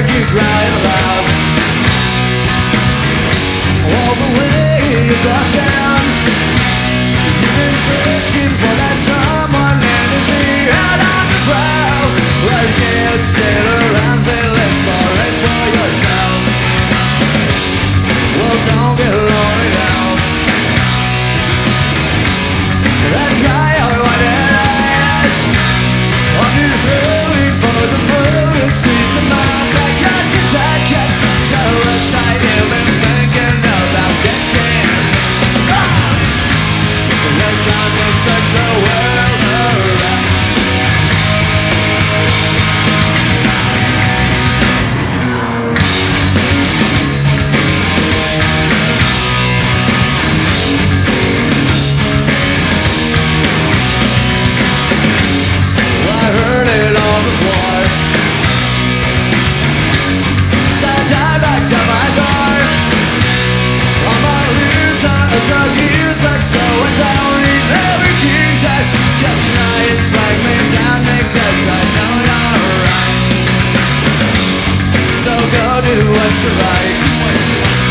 heard you crying aloud. All the way across town, you've been searching for that someone, and it's me out of the crowd. Well, you can't stay around feeling sorry for yourself. Well, don't get lonely now. That guy I wanted eyes, I'm just really for the bullets, leaves a mark. I got your jacket, so upside you've been thinking about getting. You're trying to search the world around. I heard it all before. So I dive back to my door. All my leaves are a drug user, so I don't need every keyset. Just try and strike me down because I know you're right. So go do what you like.